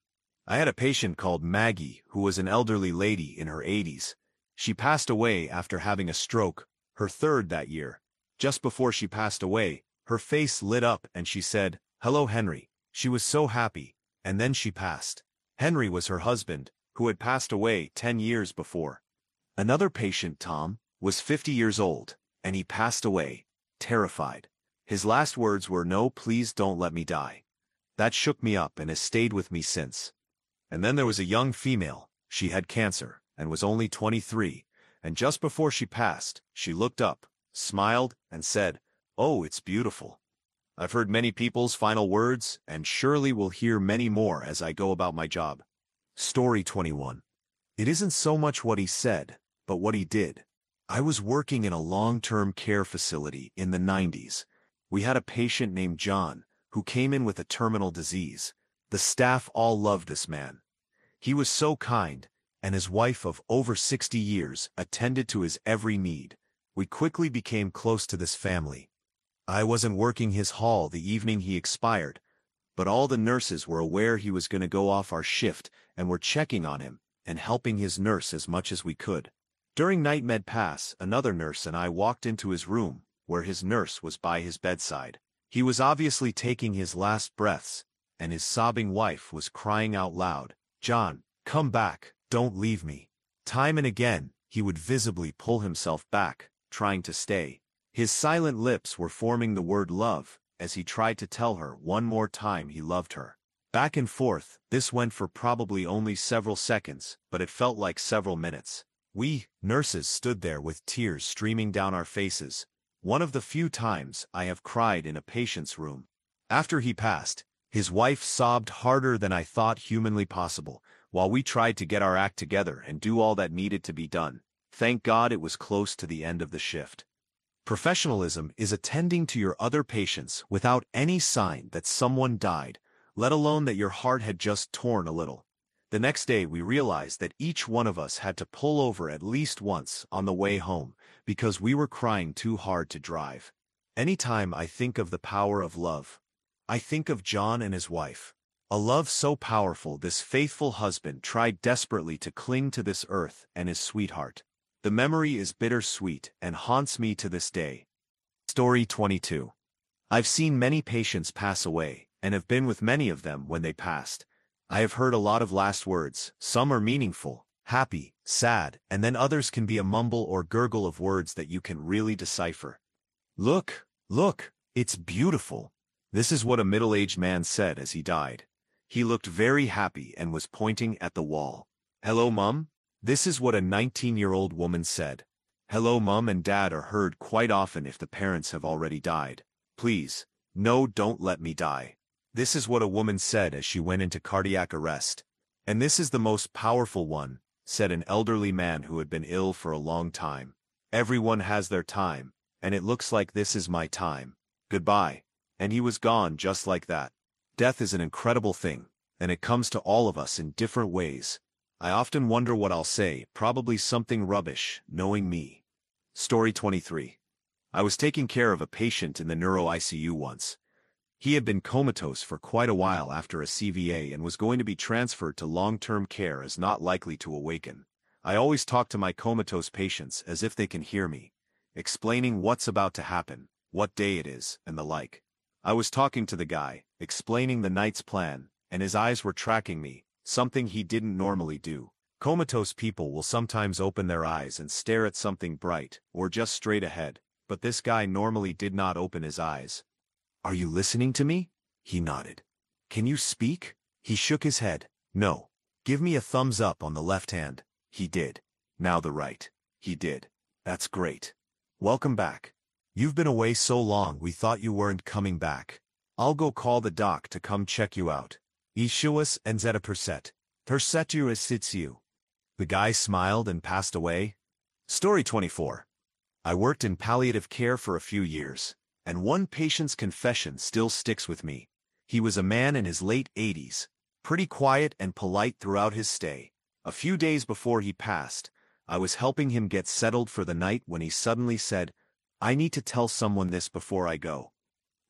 I had a patient called Maggie who was an elderly lady in her eighties. She passed away after having a stroke, her third that year. Just before she passed away, her face lit up and she said, "Hello, Henry." She was so happy, and then she passed. Henry was her husband, who had passed away ten years before. Another patient, Tom, was fifty years old, and he passed away, terrified. His last words were, "No, please don't let me die." That shook me up and has stayed with me since. And then there was a young female. She had cancer, and was only twenty-three, and just before she passed, she looked up, smiled, and said, "Oh, it's beautiful." I've heard many people's final words, and surely will hear many more as I go about my job. Story twenty-one. It isn't so much what he said, but what he did. I was working in a long-term care facility in the nineties. We had a patient named John, who came in with a terminal disease. The staff all loved this man. He was so kind, and his wife of over sixty years attended to his every need. We quickly became close to this family. I wasn't working his hall the evening he expired, but all the nurses were aware he was going to go off our shift and were checking on him and helping his nurse as much as we could. During night med pass, another nurse and I walked into his room, where his nurse was by his bedside. He was obviously taking his last breaths, and his sobbing wife was crying out loud, "John, come back, don't leave me." Time and again, he would visibly pull himself back, trying to stay. His silent lips were forming the word love, as he tried to tell her one more time he loved her. Back and forth, this went for probably only several seconds, but it felt like several minutes. We, nurses, stood there with tears streaming down our faces. One of the few times I have cried in a patient's room. After he passed, his wife sobbed harder than I thought humanly possible, while we tried to get our act together and do all that needed to be done. Thank God it was close to the end of the shift. Professionalism is attending to your other patients without any sign that someone died, let alone that your heart had just torn a little. The next day we realized that each one of us had to pull over at least once on the way home because we were crying too hard to drive. Anytime I think of the power of love, I think of John and his wife. A love so powerful this faithful husband tried desperately to cling to this earth and his sweetheart. The memory is bittersweet and haunts me to this day. Story twenty-two. I've seen many patients pass away, and have been with many of them when they passed. I have heard a lot of last words. Some are meaningful, happy, sad, and then others can be a mumble or gurgle of words that you can really decipher. "Look, look, it's beautiful." This is what a middle-aged man said as he died. He looked very happy and was pointing at the wall. "Hello, Mum?" This is what a nineteen-year-old woman said. Hello, Mum and Dad are heard quite often if the parents have already died. "Please, no, don't let me die." This is what a woman said as she went into cardiac arrest. And this is the most powerful one, said an elderly man who had been ill for a long time. "Everyone has their time, and it looks like this is my time. Goodbye." And he was gone just like that. Death is an incredible thing, and it comes to all of us in different ways. I often wonder what I'll say, probably something rubbish, knowing me. Story twenty-three. I was taking care of a patient in the neuro I C U once. He had been comatose for quite a while after a C V A and was going to be transferred to long-term care as not likely to awaken. I always talk to my comatose patients as if they can hear me, explaining what's about to happen, what day it is, and the like. I was talking to the guy, explaining the night's plan, and his eyes were tracking me, something he didn't normally do. Comatose people will sometimes open their eyes and stare at something bright, or just straight ahead, but this guy normally did not open his eyes. "Are you listening to me?" He nodded. "Can you speak?" He shook his head. "No." "Give me a thumbs up on the left hand." He did. "Now the right." He did. "That's great. Welcome back. You've been away so long we thought you weren't coming back. I'll go call the doc to come check you out. Issuas and zeta percet. Percetuus situ." The guy smiled and passed away. Story twenty-four. I worked in palliative care for a few years, and one patient's confession still sticks with me. He was a man in his late eighties, pretty quiet and polite throughout his stay. A few days before he passed, I was helping him get settled for the night when he suddenly said, "I need to tell someone this before I go."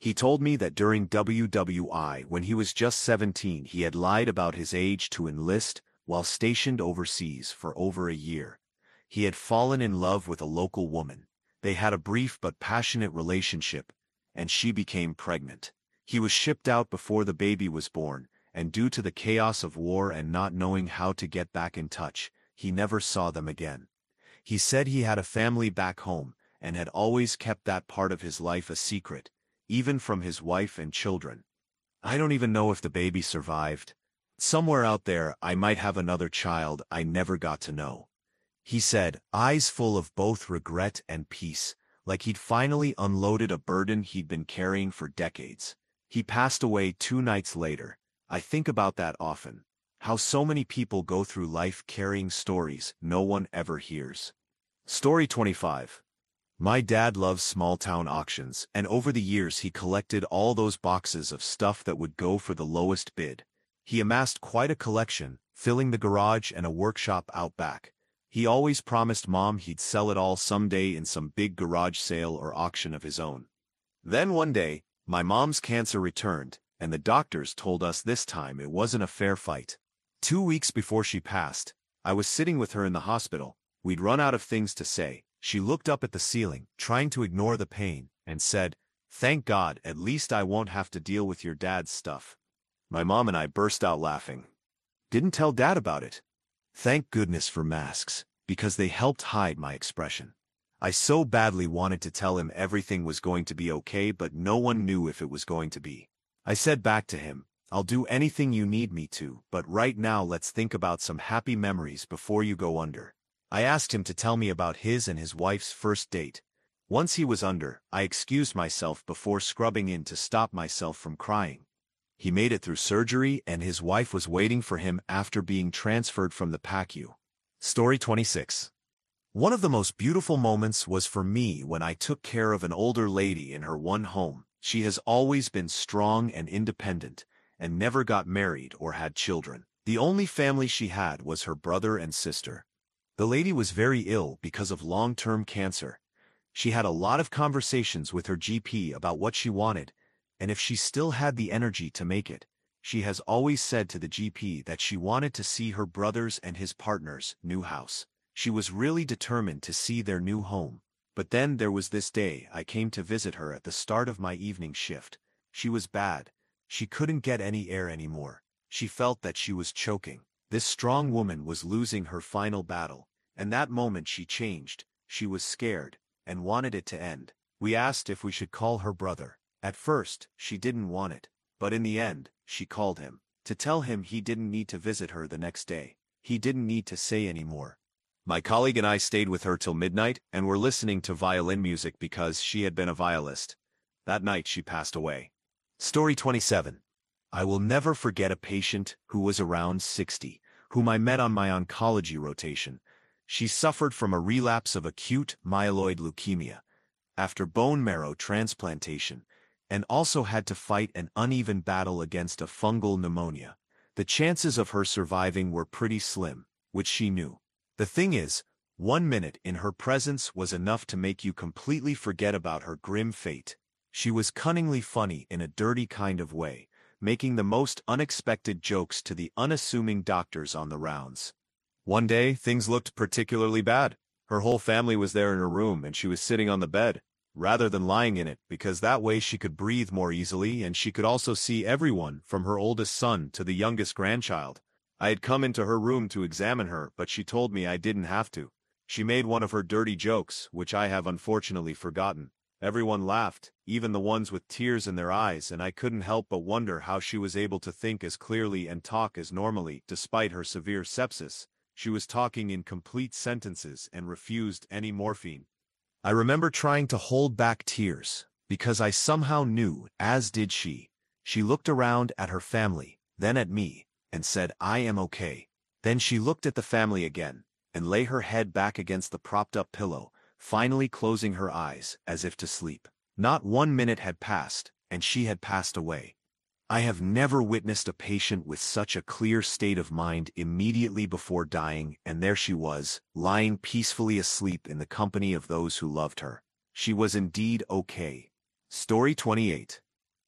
He told me that during W W I, when he was just seventeen, he had lied about his age to enlist while stationed overseas for over a year. He had fallen in love with a local woman. They had a brief but passionate relationship, and she became pregnant. He was shipped out before the baby was born, and due to the chaos of war and not knowing how to get back in touch, he never saw them again. He said he had a family back home, and had always kept that part of his life a secret, even from his wife and children. I don't even know if the baby survived. Somewhere out there, I might have another child I never got to know. He said, eyes full of both regret and peace, like he'd finally unloaded a burden he'd been carrying for decades. He passed away two nights later. I think about that often. How so many people go through life carrying stories no one ever hears. Story twenty-five. My dad loves small-town auctions, and over the years he collected all those boxes of stuff that would go for the lowest bid. He amassed quite a collection, filling the garage and a workshop out back. He always promised Mom he'd sell it all someday in some big garage sale or auction of his own. Then one day, my mom's cancer returned, and the doctors told us this time it wasn't a fair fight. Two weeks before she passed, I was sitting with her in the hospital. We'd run out of things to say. She looked up at the ceiling, trying to ignore the pain, and said, "Thank God, at least I won't have to deal with your dad's stuff." My mom and I burst out laughing. Didn't tell Dad about it. Thank goodness for masks, because they helped hide my expression. I so badly wanted to tell him everything was going to be okay, but no one knew if it was going to be. I said back to him, "I'll do anything you need me to, but right now let's think about some happy memories before you go under." I asked him to tell me about his and his wife's first date. Once he was under, I excused myself before scrubbing in to stop myself from crying. He made it through surgery, and his wife was waiting for him after being transferred from the P A C U. Story twenty-six. One of the most beautiful moments was for me when I took care of an older lady in her one home. She has always been strong and independent, and never got married or had children. The only family she had was her brother and sister. The lady was very ill because of long-term cancer. She had a lot of conversations with her G P about what she wanted, and if she still had the energy to make it. She has always said to the G P that she wanted to see her brother's and his partner's new house. She was really determined to see their new home. But then there was this day I came to visit her at the start of my evening shift. She was bad. She couldn't get any air anymore. She felt that she was choking. This strong woman was losing her final battle, and that moment she changed. She was scared, and wanted it to end. We asked if we should call her brother. At first, she didn't want it, but in the end, she called him, to tell him he didn't need to visit her the next day. He didn't need to say any more. My colleague and I stayed with her till midnight, and were listening to violin music because she had been a violist. That night she passed away. Story twenty-seven. I will never forget a patient who was around sixty, whom I met on my oncology rotation. She suffered from a relapse of acute myeloid leukemia after bone marrow transplantation, and also had to fight an uneven battle against a fungal pneumonia. The chances of her surviving were pretty slim, which she knew. The thing is, one minute in her presence was enough to make you completely forget about her grim fate. She was cunningly funny in a dirty kind of way, making the most unexpected jokes to the unassuming doctors on the rounds. One day, things looked particularly bad. Her whole family was there in her room, and she was sitting on the bed, rather than lying in it, because that way she could breathe more easily, and she could also see everyone, from her oldest son to the youngest grandchild. I had come into her room to examine her, but she told me I didn't have to. She made one of her dirty jokes, which I have unfortunately forgotten. Everyone laughed, even the ones with tears in their eyes, and I couldn't help but wonder how she was able to think as clearly and talk as normally, despite her severe sepsis. She was talking in complete sentences and refused any morphine. I remember trying to hold back tears, because I somehow knew, as did she. She looked around at her family, then at me, and said, "I am okay." Then she looked at the family again, and lay her head back against the propped-up pillow, finally closing her eyes, as if to sleep. Not one minute had passed, and she had passed away. I have never witnessed a patient with such a clear state of mind immediately before dying, and there she was, lying peacefully asleep in the company of those who loved her. She was indeed okay. Story twenty-eight.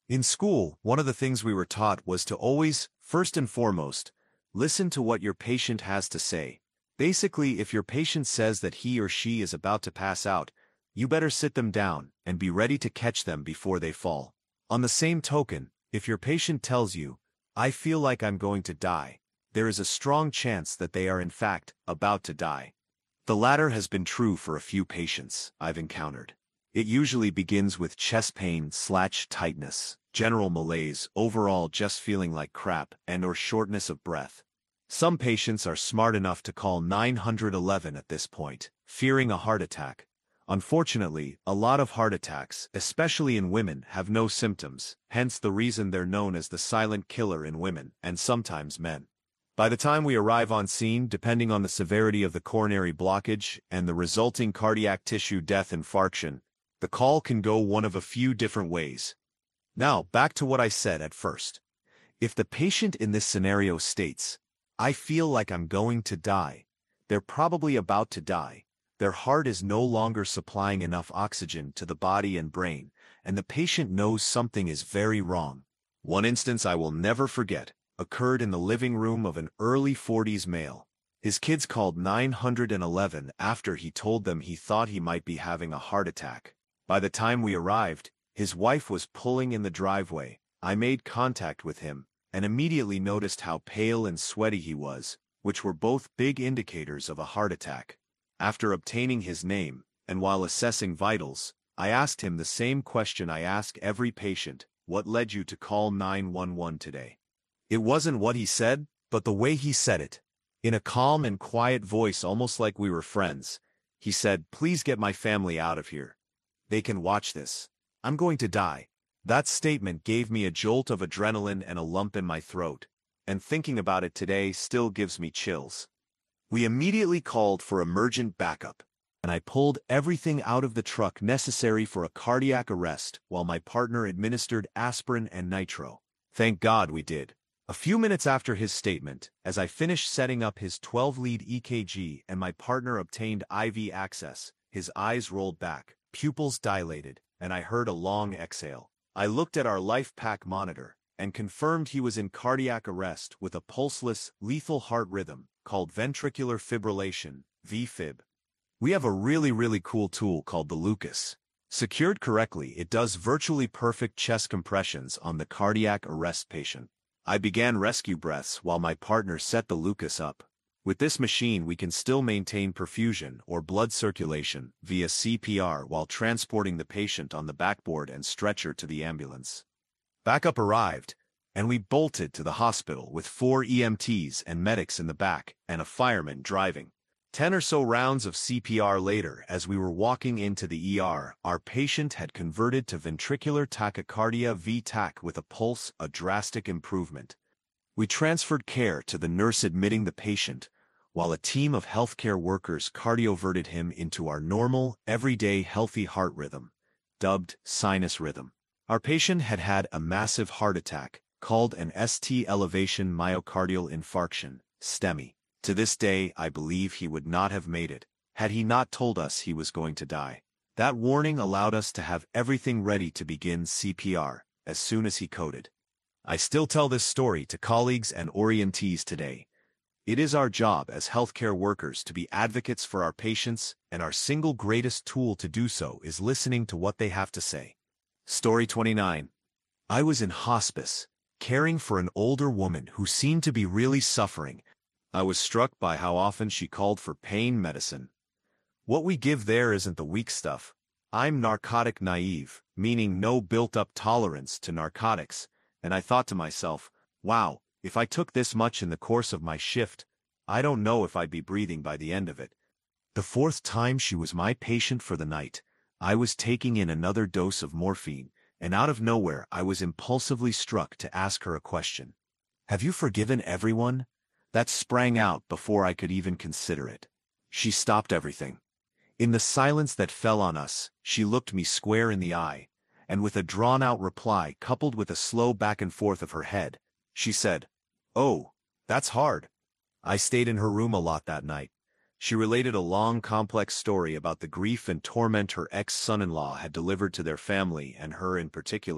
In school, one of the things we were taught was to always, first and foremost, listen to what your patient has to say. Basically, if your patient says that he or she is about to pass out, you better sit them down and be ready to catch them before they fall. On the same token, if your patient tells you, "I feel like I'm going to die," there is a strong chance that they are in fact about to die. The latter has been true for a few patients I've encountered. It usually begins with chest pain slash tightness, general malaise, overall just feeling like crap, and or shortness of breath. Some patients are smart enough to call nine one one at this point, fearing a heart attack. Unfortunately, a lot of heart attacks, especially in women, have no symptoms, hence the reason they're known as the silent killer in women, and sometimes men. By the time we arrive on scene, depending on the severity of the coronary blockage and the resulting cardiac tissue death infarction, the call can go one of a few different ways. Now, back to what I said at first. If the patient in this scenario states, "I feel like I'm going to die," they're probably about to die. Their heart is no longer supplying enough oxygen to the body and brain, and the patient knows something is very wrong. One instance I will never forget occurred in the living room of an early forties male. His kids called nine one one after he told them he thought he might be having a heart attack. By the time we arrived, his wife was pulling in the driveway. I made contact with him and immediately noticed how pale and sweaty he was, which were both big indicators of a heart attack. After obtaining his name, and while assessing vitals, I asked him the same question I ask every patient: "What led you to call nine one one today?" It wasn't what he said, but the way he said it. In a calm and quiet voice, almost like we were friends, he said, "Please get my family out of here. They can watch this. I'm going to die." That statement gave me a jolt of adrenaline and a lump in my throat, and thinking about it today still gives me chills. We immediately called for emergent backup, and I pulled everything out of the truck necessary for a cardiac arrest while my partner administered aspirin and nitro. Thank God we did. A few minutes after his statement, as I finished setting up his twelve lead E K G and my partner obtained I V access, his eyes rolled back, pupils dilated, and I heard a long exhale. I looked at our LifePak monitor and confirmed he was in cardiac arrest with a pulseless, lethal heart rhythm called ventricular fibrillation, V fib. We have a really really cool tool called the Lucas. Secured correctly, it does virtually perfect chest compressions on the cardiac arrest patient. I began rescue breaths while my partner set the Lucas up. With this machine we can still maintain perfusion or blood circulation via C P R while transporting the patient on the backboard and stretcher to the ambulance. Backup arrived, and we bolted to the hospital with four E M Ts and medics in the back and a fireman driving. Ten or so rounds of C P R later, as we were walking into the E R, our patient had converted to ventricular tachycardia V TAC with a pulse, a drastic improvement. We transferred care to the nurse admitting the patient, while a team of healthcare workers cardioverted him into our normal, everyday healthy heart rhythm, dubbed sinus rhythm. Our patient had had a massive heart attack, called an S T elevation myocardial infarction, STEMI. To this day, I believe he would not have made it, had he not told us he was going to die. That warning allowed us to have everything ready to begin C P R, as soon as he coded. I still tell this story to colleagues and orientees today. It is our job as healthcare workers to be advocates for our patients, and our single greatest tool to do so is listening to what they have to say. Story twenty-nine. I was in hospice, caring for an older woman who seemed to be really suffering. I was struck by how often she called for pain medicine. What we give there isn't the weak stuff. I'm narcotic naive, meaning no built-up tolerance to narcotics, and I thought to myself, wow, if I took this much in the course of my shift, I don't know if I'd be breathing by the end of it. The fourth time she was my patient for the night, I was taking in another dose of morphine, and out of nowhere I was impulsively struck to ask her a question. "Have you forgiven everyone?" That sprang out before I could even consider it. She stopped everything. In the silence that fell on us, she looked me square in the eye, and with a drawn-out reply coupled with a slow back and forth of her head, she said, "Oh, that's hard." I stayed in her room a lot that night. She related a long, complex story about the grief and torment her ex-son-in-law had delivered to their family and her in particular.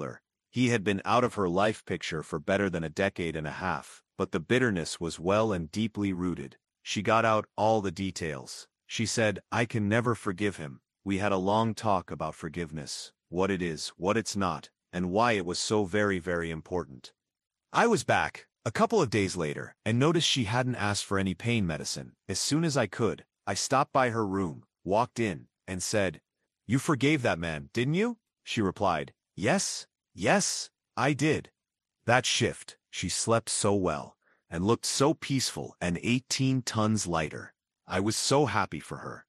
He had been out of her life picture for better than a decade and a half, but the bitterness was well and deeply rooted. She got out all the details. She said, "I can never forgive him." We had a long talk about forgiveness, what it is, what it's not, and why it was so very, very important. I was back a couple of days later and noticed she hadn't asked for any pain medicine. As soon as I could, I stopped by her room, walked in, and said, "You forgave that man, didn't you?" She replied, "Yes, yes, I did." That shift, she slept so well, and looked so peaceful and eighteen tons lighter. I was so happy for her.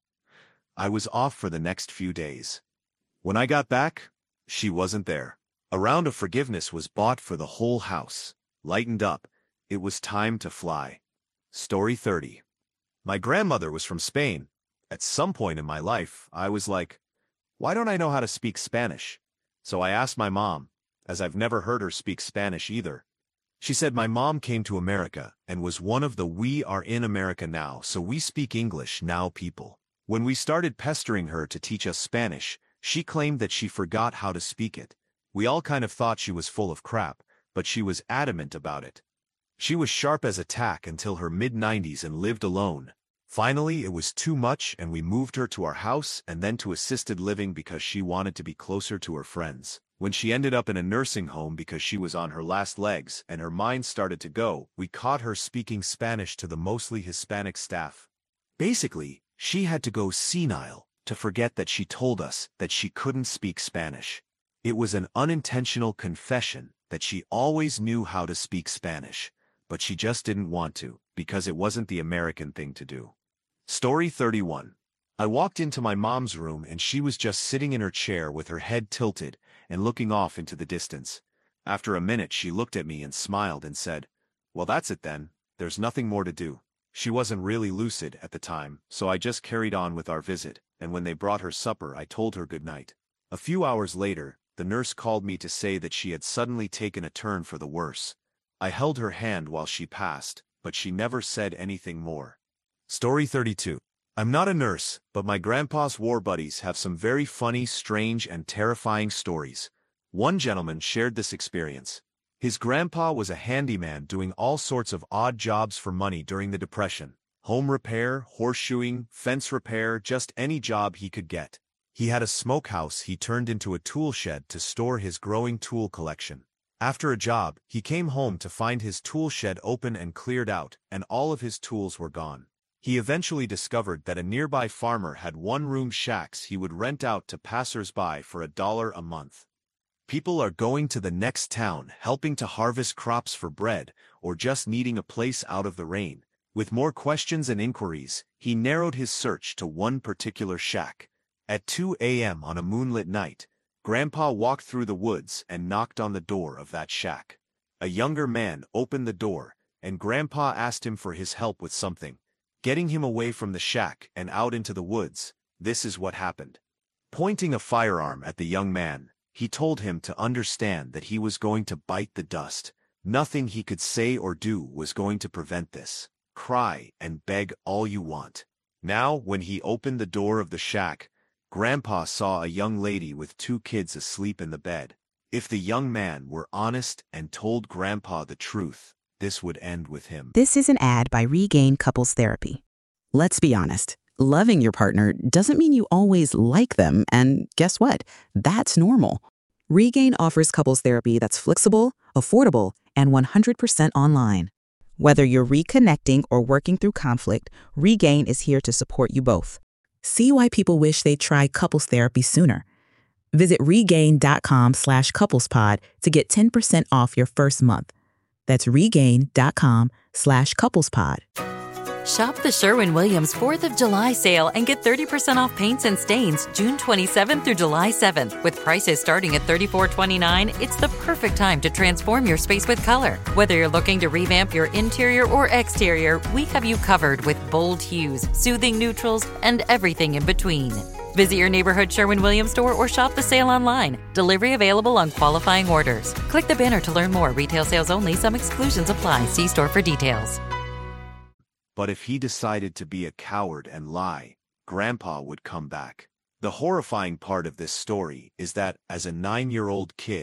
I was off for the next few days. When I got back, she wasn't there. A round of forgiveness was bought for the whole house. Lightened up, it was time to fly. Story thirty. My grandmother was from Spain. At some point in my life, I was like, why don't I know how to speak Spanish? So I asked my mom, as I've never heard her speak Spanish either. She said my mom came to America and was one of the "we are in America now, so we speak English now" people. When we started pestering her to teach us Spanish, she claimed that she forgot how to speak it. We all kind of thought she was full of crap, but she was adamant about it. She was sharp as a tack until her mid nineties and lived alone. Finally, it was too much and we moved her to our house and then to assisted living because she wanted to be closer to her friends. When she ended up in a nursing home because she was on her last legs and her mind started to go, we caught her speaking Spanish to the mostly Hispanic staff. Basically, she had to go senile to forget that she told us that she couldn't speak Spanish. It was an unintentional confession that she always knew how to speak Spanish, but she just didn't want to, because it wasn't the American thing to do. Story thirty-one. I walked into my mom's room and she was just sitting in her chair with her head tilted and looking off into the distance. After a minute she looked at me and smiled and said, "Well, that's it then, there's nothing more to do." She wasn't really lucid at the time, so I just carried on with our visit, and when they brought her supper I told her good night. A few hours later, the nurse called me to say that she had suddenly taken a turn for the worse. I held her hand while she passed, but she never said anything more. Story thirty-two. I'm not a nurse, but my grandpa's war buddies have some very funny, strange, and terrifying stories. One gentleman shared this experience. His grandpa was a handyman doing all sorts of odd jobs for money during the Depression. Home repair, horseshoeing, fence repair, just any job he could get. He had a smokehouse he turned into a tool shed to store his growing tool collection. After a job, he came home to find his tool shed open and cleared out, and all of his tools were gone. He eventually discovered that a nearby farmer had one-room shacks he would rent out to passers-by for a dollar a month. People are going to the next town, helping to harvest crops for bread, or just needing a place out of the rain. With more questions and inquiries, he narrowed his search to one particular shack. At two a m on a moonlit night, Grandpa walked through the woods and knocked on the door of that shack. A younger man opened the door, and Grandpa asked him for his help with something. Getting him away from the shack and out into the woods, this is what happened. Pointing a firearm at the young man, he told him to understand that he was going to bite the dust. Nothing he could say or do was going to prevent this. Cry and beg all you want. Now, when he opened the door of the shack, Grandpa saw a young lady with two kids asleep in the bed. If the young man were honest and told Grandpa the truth, this would end with him. This is an ad by Regain Couples Therapy. Let's be honest. Loving your partner doesn't mean you always like them, and guess what? That's normal. Regain offers couples therapy that's flexible, affordable, and one hundred percent online. Whether you're reconnecting or working through conflict, Regain is here to support you both. See why people wish they'd tried couples therapy sooner. Visit regain.com slash couplespod to get ten percent off your first month. That's regain.com slash couplespod. Shop the Sherwin-Williams fourth of July sale and get thirty percent off paints and stains June twenty-seventh through July seventh. With prices starting at thirty-four twenty-nine, it's the perfect time to transform your space with color. Whether you're looking to revamp your interior or exterior, we have you covered with bold hues, soothing neutrals, and everything in between. Visit your neighborhood Sherwin-Williams store or shop the sale online. Delivery available on qualifying orders. Click the banner to learn more. Retail sales only. Some exclusions apply. See store for details. But if he decided to be a coward and lie, Grandpa would come back. The horrifying part of this story is that, as a nine-year-old kid,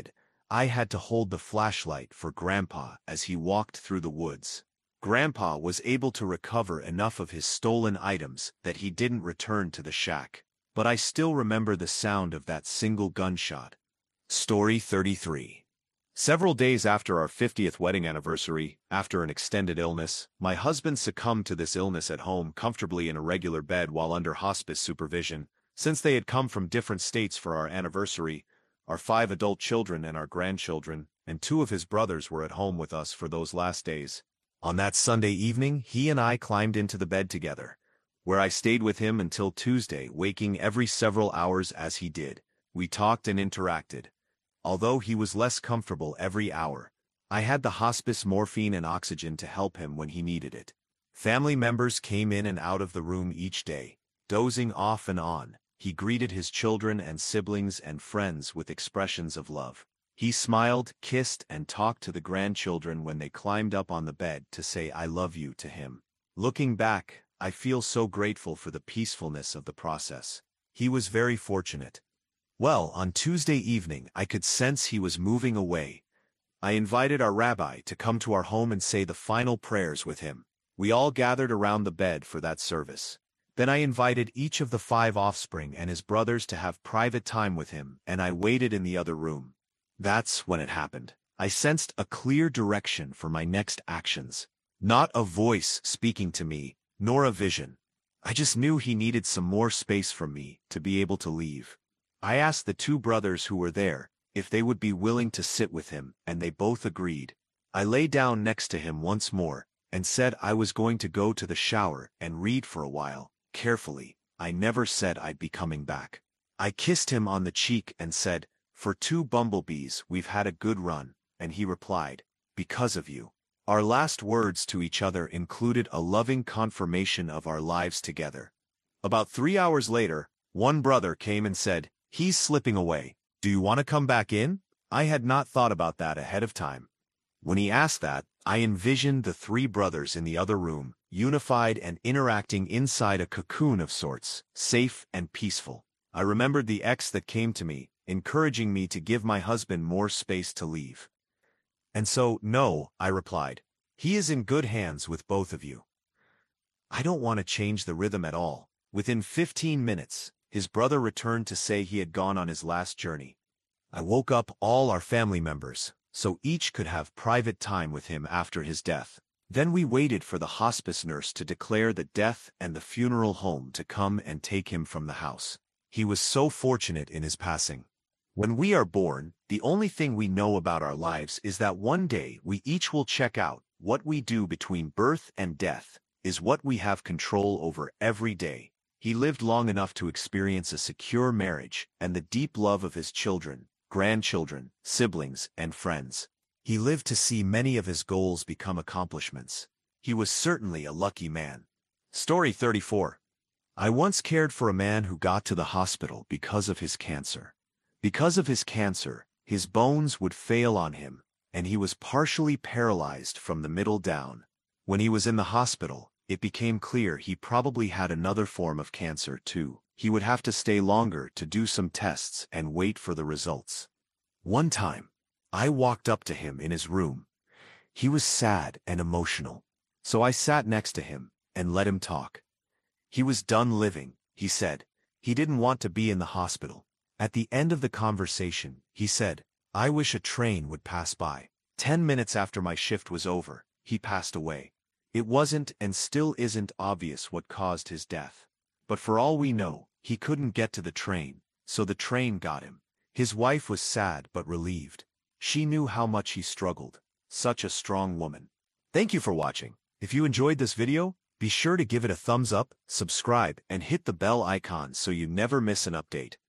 I had to hold the flashlight for Grandpa as he walked through the woods. Grandpa was able to recover enough of his stolen items that he didn't return to the shack. But I still remember the sound of that single gunshot. Story thirty-three. Several days after our fiftieth wedding anniversary, after an extended illness, my husband succumbed to this illness at home comfortably in a regular bed while under hospice supervision. Since they had come from different states for our anniversary, our five adult children and our grandchildren, and two of his brothers were at home with us for those last days. On that Sunday evening, he and I climbed into the bed together, where I stayed with him until Tuesday, waking every several hours as he did. We talked and interacted. Although he was less comfortable every hour, I had the hospice morphine and oxygen to help him when he needed it. Family members came in and out of the room each day, dozing off and on. He greeted his children and siblings and friends with expressions of love. He smiled, kissed, and talked to the grandchildren when they climbed up on the bed to say "I love you" to him. Looking back, I feel so grateful for the peacefulness of the process. He was very fortunate. Well, on Tuesday evening, I could sense he was moving away. I invited our rabbi to come to our home and say the final prayers with him. We all gathered around the bed for that service. Then I invited each of the five offspring and his brothers to have private time with him, and I waited in the other room. That's when it happened. I sensed a clear direction for my next actions. Not a voice speaking to me, nor a vision. I just knew he needed some more space from me to be able to leave. I asked the two brothers who were there if they would be willing to sit with him, and they both agreed. I lay down next to him once more and said I was going to go to the shower and read for a while. Carefully, I never said I'd be coming back. I kissed him on the cheek and said, "For two bumblebees, we've had a good run," and he replied, "Because of you." Our last words to each other included a loving confirmation of our lives together. About three hours later, one brother came and said, "He's slipping away. Do you want to come back in?" I had not thought about that ahead of time. When he asked that, I envisioned the three brothers in the other room, unified and interacting inside a cocoon of sorts, safe and peaceful. I remembered the ex that came to me, encouraging me to give my husband more space to leave. And so, no, I replied. He is in good hands with both of you. I don't want to change the rhythm at all. Within fifteen minutes, his brother returned to say he had gone on his last journey. I woke up all our family members, so each could have private time with him after his death. Then we waited for the hospice nurse to declare the death and the funeral home to come and take him from the house. He was so fortunate in his passing. When we are born, the only thing we know about our lives is that one day we each will check out. What we do between birth and death is what we have control over every day. He lived long enough to experience a secure marriage and the deep love of his children, grandchildren, siblings, and friends. He lived to see many of his goals become accomplishments. He was certainly a lucky man. Story thirty-four. I once cared for a man who got to the hospital because of his cancer. Because of his cancer, his bones would fail on him, and he was partially paralyzed from the middle down. When he was in the hospital, it became clear he probably had another form of cancer too. He would have to stay longer to do some tests and wait for the results. One time, I walked up to him in his room. He was sad and emotional, so I sat next to him and let him talk. He was done living, he said. He didn't want to be in the hospital. At the end of the conversation, he said, "I wish a train would pass by." Ten minutes after my shift was over, he passed away. It wasn't and still isn't obvious what caused his death. But for all we know, he couldn't get to the train, so the train got him. His wife was sad but relieved. She knew how much he struggled. Such a strong woman. Thank you for watching. If you enjoyed this video, be sure to give it a thumbs up, subscribe, and hit the bell icon so you never miss an update.